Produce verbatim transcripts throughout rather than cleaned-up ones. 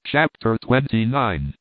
Chapter twenty-nine.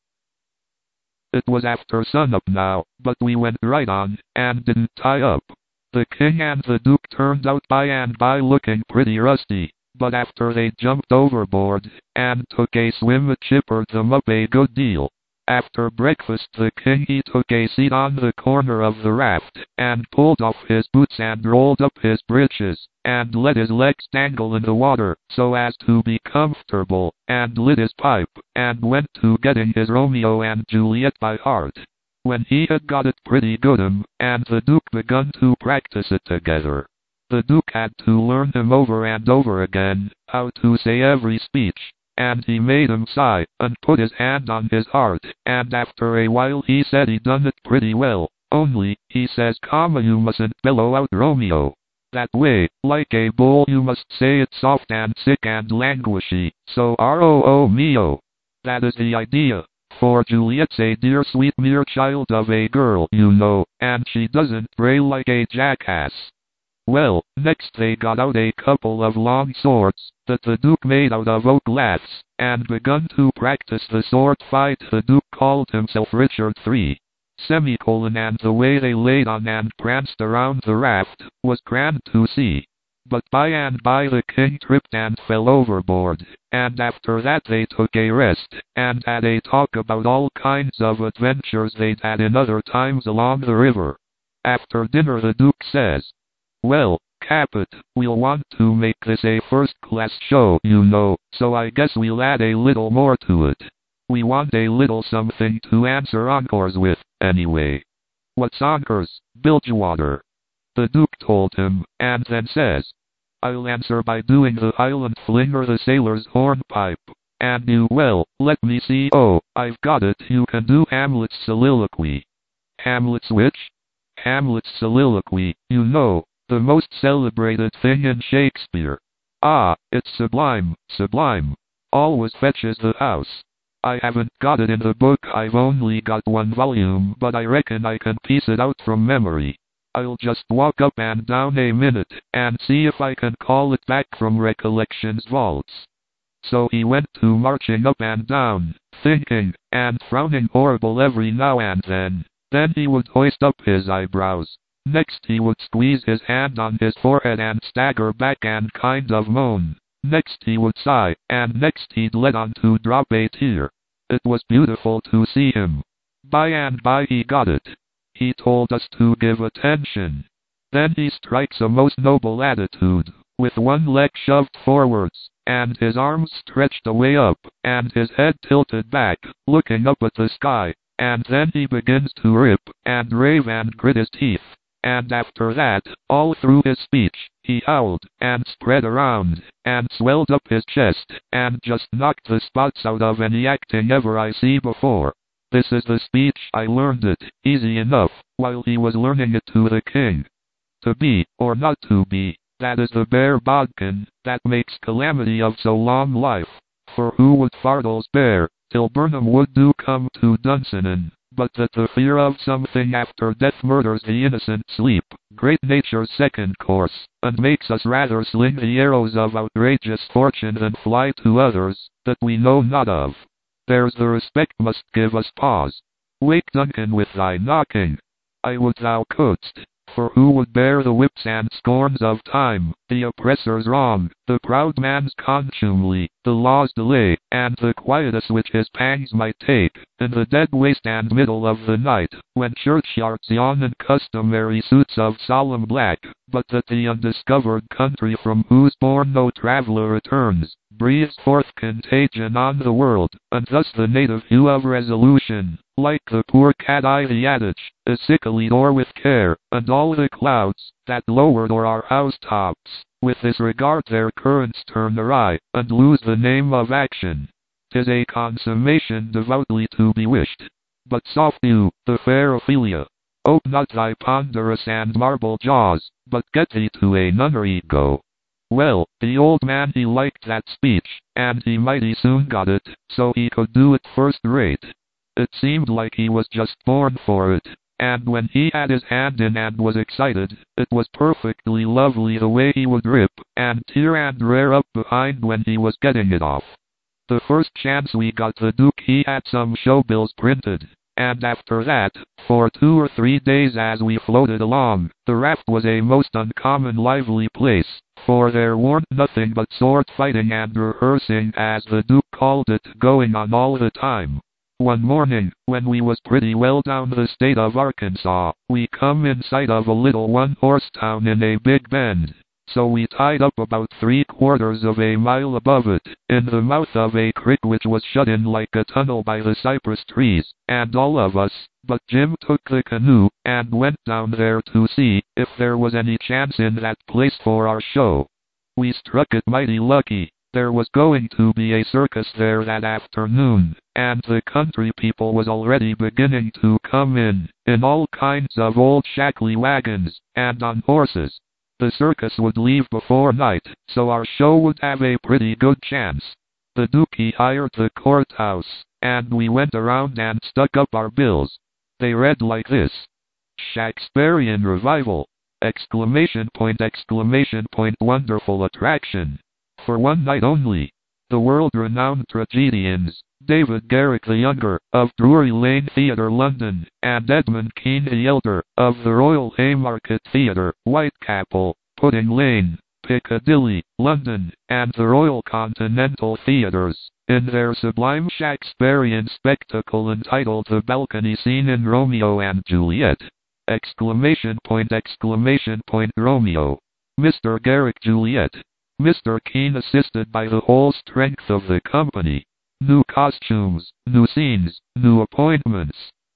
It was after sunup now, but we went right on, and didn't tie up. The king and the duke turned out by and by looking pretty rusty, but after they jumped overboard, and took a swim it chippered them up a good deal. After breakfast the king he took a seat on the corner of the raft, and pulled off his boots and rolled up his breeches, and let his legs dangle in the water, so as to be comfortable, and lit his pipe, and went to getting his Romeo and Juliet by heart. When he had got it pretty good um, and the duke begun to practice it together. The duke had to learn him over and over again, how to say every speech. And he made him sigh, and put his hand on his heart, and after a while he said he done it pretty well, only, he says, comma, you mustn't bellow out Romeo. That way, like a bull you must say it soft and sick and languishy, so ro mio. That is the idea, for Juliet's a dear sweet mere child of a girl, you know, and she doesn't bray like a jackass. Well, next they got out a couple of long swords, that the duke made out of oak laths, and begun to practice the sword fight. The duke called himself Richard the Third, semicolon, and the way they laid on and pranced around the raft, was grand to see. But by and by the king tripped and fell overboard, and after that they took a rest, and had a talk about all kinds of adventures they'd had in other times along the river. After dinner the duke says, well, Capet, we'll want to make this a first-class show, you know, so I guess we'll add a little more to it. We want a little something to answer encores with, anyway. What's encores, Bilgewater? The Duke told him, and then says, I'll answer by doing the Highland fling or the sailor's hornpipe. And you, well, let me see, oh, I've got it, you can do Hamlet's soliloquy. Hamlet's which? Hamlet's soliloquy, you know. The most celebrated thing in Shakespeare. Ah, it's sublime, sublime. Always fetches the house. I haven't got it in the book, I've only got one volume, but I reckon I can piece it out from memory. I'll just walk up and down a minute, and see if I can call it back from recollection's vaults. So he went to marching up and down, thinking, and frowning horrible every now and then. Then he would hoist up his eyebrows. Next he would squeeze his hand on his forehead and stagger back and kind of moan. Next he would sigh, and next he'd let on to drop a tear. It was beautiful to see him. By and by he got it. He told us to give attention. Then he strikes a most noble attitude, with one leg shoved forwards, and his arms stretched away up, and his head tilted back, looking up at the sky, and then he begins to rip, and rave and grit his teeth. And after that, all through his speech, he howled, and spread around, and swelled up his chest, and just knocked the spots out of any acting ever I see before. This is the speech I learned it, easy enough, while he was learning it to the king. To be, or not to be, that is the bare bodkin, that makes calamity of so long life. For who would Fardels bear, till Burnham would do come to Dunsinane? But that the fear of something after death murders the innocent sleep, great nature's second course, and makes us rather sling the arrows of outrageous fortune than fly to others, that we know not of. There's the respect must give us pause. Wake Duncan with thy knocking. I would thou couldst, for who would bear the whips and scorns of time, the oppressor's wrong, the proud man's contumely, the law's delay, and the quietus which his pangs might take, in the dead waste and middle of the night, when churchyards yawn in customary suits of solemn black, but that the undiscovered country from whose bourne no traveller returns, breathes forth contagion on the world, and thus the native hue of resolution, like the poor cat eye the adage, is sickly o'er with care, and all the clouds, that lowered o'er our housetops, with this regard their currents turn awry, and lose the name of action. 'Tis a consummation devoutly to be wished. But soft you, the fair Ophelia, ope not thy ponderous and marble jaws, but get thee to a nunnery go. Well, the old man he liked that speech, and he mighty soon got it, so he could do it first rate. It seemed like he was just born for it, and when he had his hand in and was excited, it was perfectly lovely the way he would rip, and tear and rear up behind when he was getting it off. The first chance we got the Duke he had some show bills printed. And after that, for two or three days as we floated along, the raft was a most uncommon lively place, for there weren't nothing but sword fighting and rehearsing, as the Duke called it, going on all the time. One morning, when we was pretty well down the state of Arkansas, we come in sight of a little one-horse town in a big bend. So we tied up about three quarters of a mile above it, in the mouth of a creek which was shut in like a tunnel by the cypress trees, and all of us, but Jim, took the canoe, and went down there to see if there was any chance in that place for our show. We struck it mighty lucky. There was going to be a circus there that afternoon, and the country people was already beginning to come in, in all kinds of old shackly wagons, and on horses. The circus would leave before night, so our show would have a pretty good chance. The Duke he hired the courthouse, and we went around and stuck up our bills. They read like this: Shakespearean Revival! Exclamation point, exclamation point, wonderful attraction. For one night only. The world-renowned tragedians, David Garrick the Younger, of Drury Lane Theatre, London, and Edmund Kean the Elder, of the Royal Haymarket Theatre, Whitechapel, Pudding Lane, Piccadilly, London, and the Royal Continental Theatres, in their sublime Shakespearean spectacle entitled The Balcony Scene in Romeo and Juliet. Exclamation point, exclamation point, Romeo. Mister Garrick, Juliet. Mister Kean, assisted by the whole strength of the company. New costumes, new scenes, new appointments.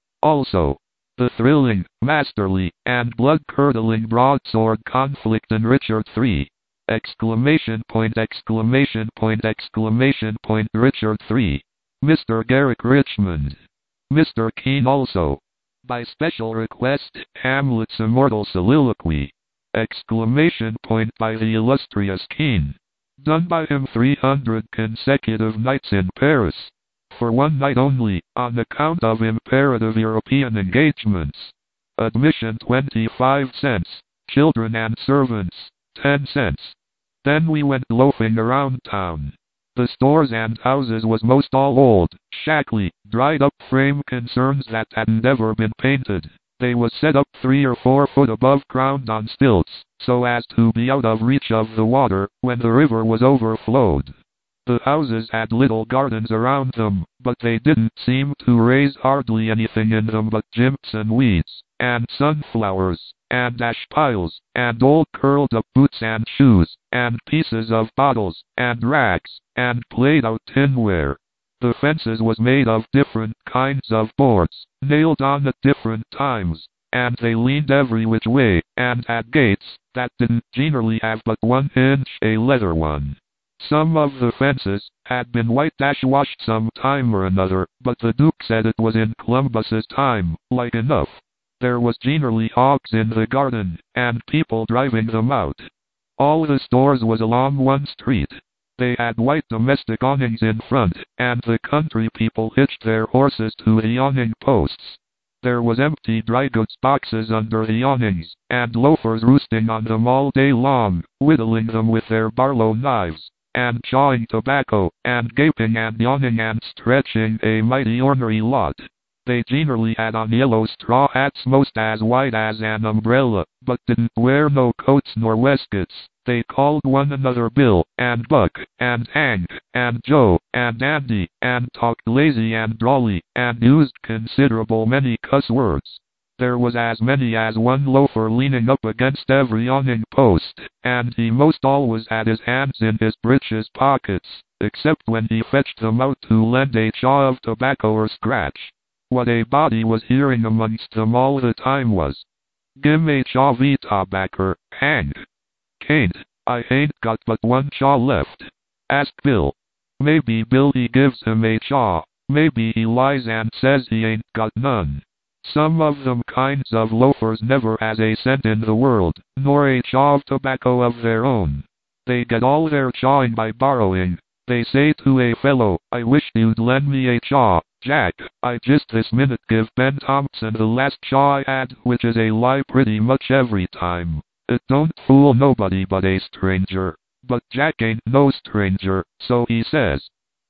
Also, the thrilling, masterly, and blood-curdling broadsword conflict in Richard the Third. Exclamation point, exclamation point, exclamation point, Richard the Third. Mister Garrick, Richmond. Mister Kean also. By special request, Hamlet's immortal soliloquy. Exclamation point, by the illustrious Kean. Done by him three hundred consecutive nights in Paris. For one night only, on account of imperative European engagements. Admission twenty-five cents, children and servants, ten cents. Then we went loafing around town. The stores and houses was most all old, shackly, dried-up frame concerns that hadn't ever been painted. They was set up three or four foot above ground on stilts, so as to be out of reach of the water when the river was overflowed. The houses had little gardens around them, but they didn't seem to raise hardly anything in them but jimps and weeds, and sunflowers, and ash piles, and old curled-up boots and shoes, and pieces of bottles, and rags, and played-out tinware. The fences was made of different kinds of boards, nailed on at different times, and they leaned every which way, and had gates that didn't generally have but one inch a leather one. Some of the fences had been whitewash-washed some time or another, but the Duke said it was in Columbus's time, like enough. There was generally hogs in the garden, and people driving them out. All the stores was along one street. They had white domestic awnings in front, and the country people hitched their horses to the awning posts. There was empty dry goods boxes under the awnings, and loafers roosting on them all day long, whittling them with their Barlow knives, and chawing tobacco, and gaping and yawning and stretching, a mighty ornery lot. They generally had on yellow straw hats most as wide as an umbrella, but didn't wear no coats nor waistcoats. They called one another Bill, and Buck, and Hank, and Joe, and Andy, and talked lazy and drawly, and used considerable many cuss words. There was as many as one loafer leaning up against every awning post, and he most always had his hands in his breeches pockets, except when he fetched them out to lend a chaw of tobacco or scratch. What a body was hearing amongst them all the time was, "Gimme a chaw v tobacco, Hank." "Can't, I ain't got but one chaw left." "Ask Bill." Maybe Bill he gives him a chaw, maybe he lies and says he ain't got none. Some of them kinds of loafers never has a cent in the world, nor a chaw of tobacco of their own. They get all their chawing by borrowing. They say to a fellow, "I wish you'd lend me a chaw, Jack. I just this minute give Ben Thompson the last chaw I had," which is a lie pretty much every time. It don't fool nobody but a stranger. But Jack ain't no stranger, so he says,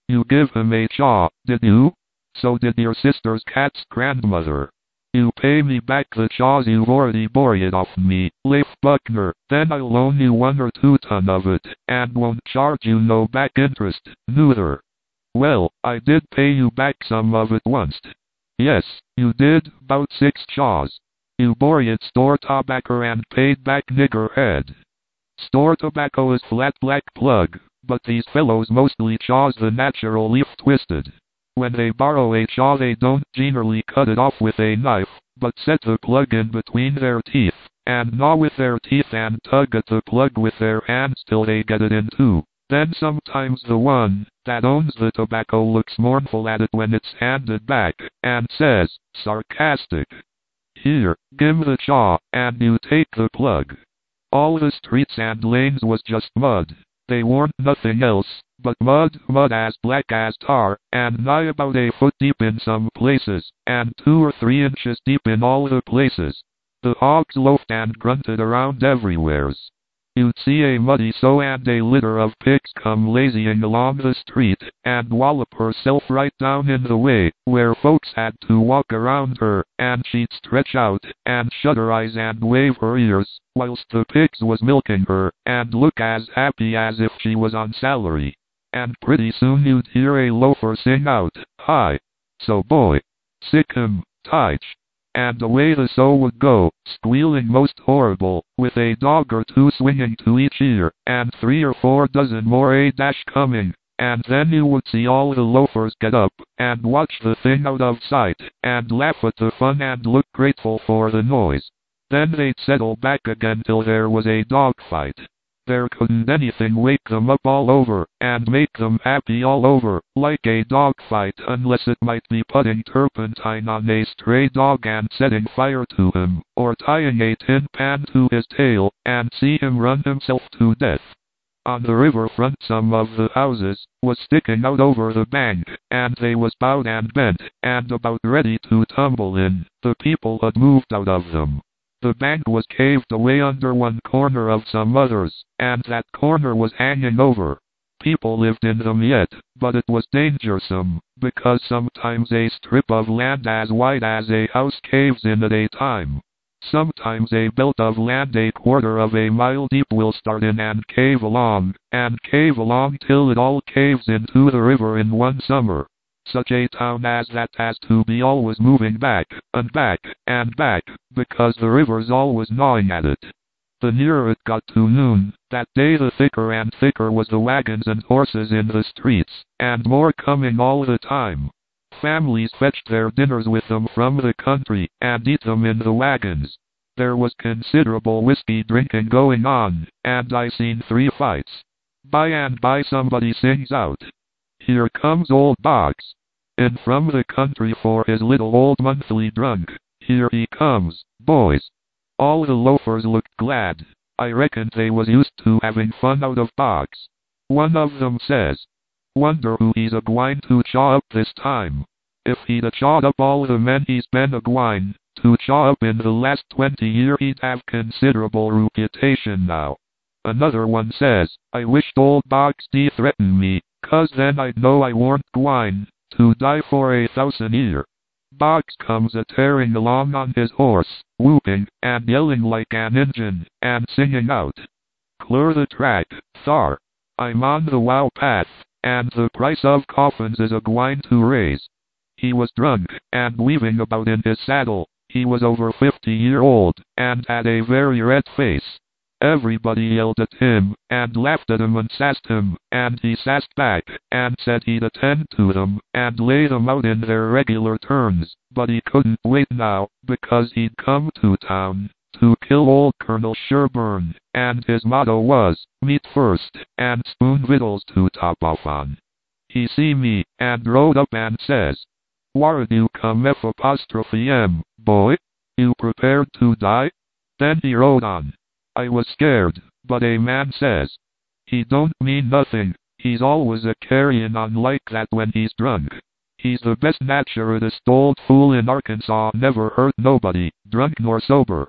You give him a chaw, did you? So did your sister's cat's grandmother. You pay me back the chaws you've already borrowed off me, Leif Buckner, then I'll loan you one or two ton of it, and won't charge you no back interest, neither. Well, I did pay you back some of it once. Yes, you did, about six chaws. You borrowed store tobacco and paid back niggerhead. Store tobacco is flat black plug, but these fellows mostly chaws the natural leaf twisted. When they borrow a chaw they don't generally cut it off with a knife, but set the plug in between their teeth, and gnaw with their teeth and tug at the plug with their hands till they get it in too. Then sometimes the one that owns the tobacco looks mournful at it when it's handed back, and says, sarcastic, "Here, gimme the chaw, and you take the plug." All the streets and lanes was just mud. They weren't nothing else, but mud, mud as black as tar, and nigh about a foot deep in some places, and two or three inches deep in all the places. The hogs loafed and grunted around everywheres. You'd see a muddy sow and a litter of pigs come lazying along the street, and wallop herself right down in the way, where folks had to walk around her, and she'd stretch out, and shut her eyes and wave her ears, whilst the pigs was milking her, and look as happy as if she was on salary. And pretty soon you'd hear a loafer sing out, "Hi! So boy! Sick him, Tich!" And away the sow would go, squealing most horrible, with a dog or two swinging to each ear, and three or four dozen more a dash coming, and then you would see all the loafers get up, and watch the thing out of sight, and laugh at the fun and look grateful for the noise. Then they'd settle back again till there was a dog fight. There couldn't anything wake them up all over, and make them happy all over, like a dog fight, unless it might be putting turpentine on a stray dog and setting fire to him, or tying a tin pan to his tail, and see him run himself to death. On the river front some of the houses was sticking out over the bank, and they was bowed and bent, and about ready to tumble in. The people had moved out of them. The bank was caved away under one corner of some others, and that corner was hanging over. People lived in them yet, but it was dangersome, because sometimes a strip of land as wide as a house caves in at a time. Sometimes a belt of land a quarter of a mile deep will start in and cave along, and cave along till it all caves into the river in one summer. Such a town as that has to be always moving back, and back, and back, because the river's always gnawing at it. The nearer it got to noon, that day the thicker and thicker was the wagons and horses in the streets, and more coming all the time. Families fetched their dinners with them from the country, and eat them in the wagons. There was considerable whiskey drinking going on, and I seen three fights. By and by somebody sings out, "Here comes old Boggs, in from the country for his little old monthly drunk. Here he comes, boys." All the loafers looked glad. I reckon they was used to having fun out of Boggs. One of them says, "Wonder who he's a-gwine to chaw up this time. If he'd a-chawed up all the men he's been a-gwine to chaw up in the last twenty year he'd have considerable reputation now." Another one says, "I wished old Boggs d threaten me, 'cause then I'd know I warn't gwine to die for a thousand year." Boggs comes a-tearing along on his horse, whooping, and yelling like an Injun, and singing out, "Clear the track, thar! I'm on the wow path, and the price of coffins is a-gwine to raise." He was drunk, and weaving about in his saddle. He was over fifty year old, and had a very red face. Everybody yelled at him, and laughed at him and sassed him, and he sassed back, and said he'd attend to them, and lay them out in their regular turns, but he couldn't wait now, because he'd come to town to kill old Colonel Sherburne, and his motto was, "Meat first, and spoon victuals to top off on." He see me, and rode up and says, "Whar'd you come F apostrophe M, boy? You prepared to die?" Then he rode on. I was scared, but a man says, "He don't mean nothing, he's always a-carryin' on like that when he's drunk. He's the best naturedest old fool in Arkansas, never hurt nobody, drunk nor sober."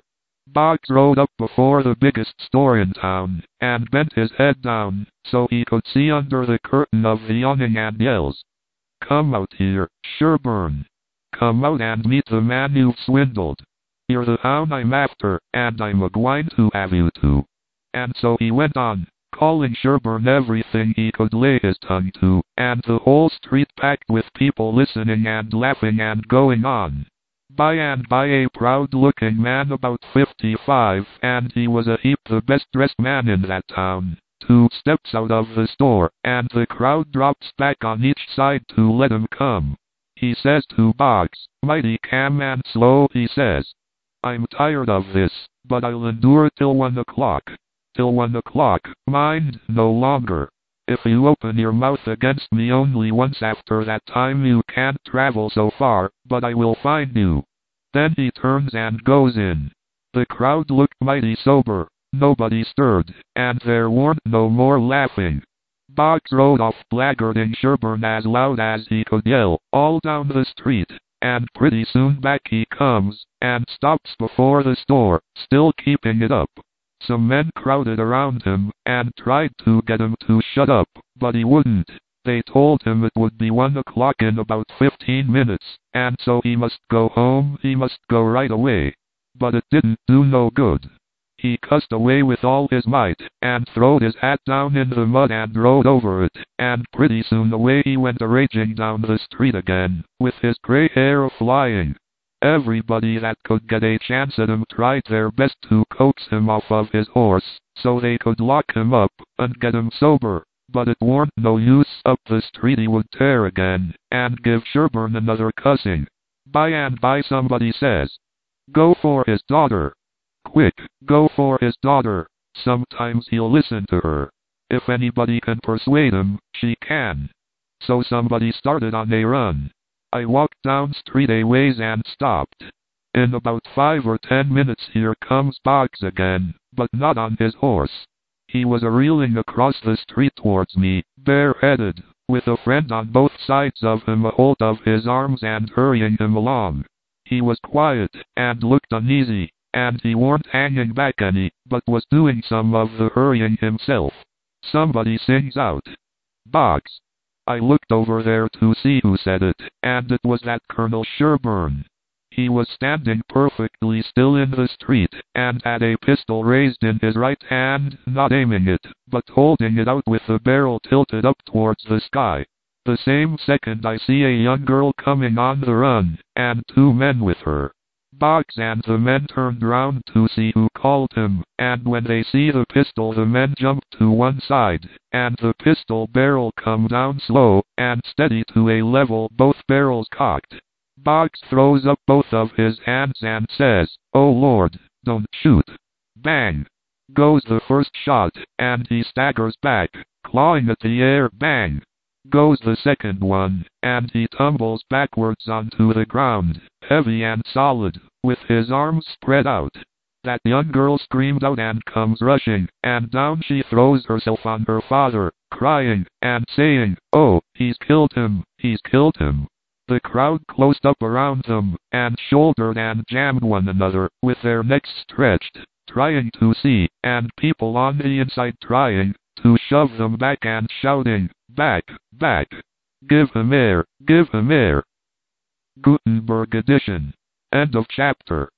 Boggs rode up before the biggest store in town, and bent his head down, so he could see under the curtain of the awning, and yells, "Come out here, Sherburne! Come out and meet the man you've swindled. You're the hound I'm after, and I'm a-gwine to have you too." And so he went on, calling Sherburne everything he could lay his tongue to, and the whole street packed with people listening and laughing and going on. By and by a proud-looking man about fifty-five, and he was a heap the best-dressed man in that town, two steps out of the store, and the crowd drops back on each side to let him come. He says to Boggs, "Mighty calm and slow," he says. "I'm tired of this, but I'll endure till one o'clock. Till one o'clock, mind, no longer. If you open your mouth against me only once after that time, you can't travel so far, but I will find you." Then he turns and goes in. The crowd looked mighty sober. Nobody stirred, and there weren't no more laughing. Boggs rode off blackguarding Sherburne as loud as he could yell, all down the street, and pretty soon back he comes, and stops before the store, still keeping it up. Some men crowded around him, and tried to get him to shut up, but he wouldn't. They told him it would be one o'clock in about fifteen minutes, and so he must go home, he must go right away. But it didn't do no good. He cussed away with all his might, and throwed his hat down in the mud and rode over it, and pretty soon away he went a-raging down the street again, with his gray hair a-flying. Everybody that could get a chance at him tried their best to coax him off of his horse, so they could lock him up, and get him sober, but it warn't no use. Up the street he would tear again, and give Sherburne another cussing. By and by somebody says, "Go for his daughter. Quick, go for his daughter. Sometimes he'll listen to her. If anybody can persuade him, she can." So somebody started on a run. I walked down street a ways and stopped. In about five or ten minutes here comes Boggs again, but not on his horse. He was a-reeling across the street towards me, bareheaded, with a friend on both sides of him a-hold of his arms and hurrying him along. He was quiet, and looked uneasy, and he weren't hanging back any, but was doing some of the hurrying himself. Somebody sings out, "Boggs." I looked over there to see who said it, and it was that Colonel Sherburne. He was standing perfectly still in the street, and had a pistol raised in his right hand, not aiming it, but holding it out with the barrel tilted up towards the sky. The same second I see a young girl coming on the run, and two men with her. Boggs and the men turned round to see who called him, and when they see the pistol the men jumped to one side, and the pistol barrel come down slow, and steady to a level, both barrels cocked. Boggs throws up both of his hands and says, "Oh Lord, don't shoot." Bang! Goes the first shot, and he staggers back, clawing at the air. Bang! Goes the second one, and he tumbles backwards onto the ground, heavy and solid, with his arms spread out. That young girl screamed out and comes rushing, and down she throws herself on her father, crying, and saying, "Oh, he's killed him, he's killed him." The crowd closed up around them, and shouldered and jammed one another, with their necks stretched, trying to see, and people on the inside trying to shove them back and shouting, "Back, back! Give him air, give him air!" Gutenberg edition. End of chapter.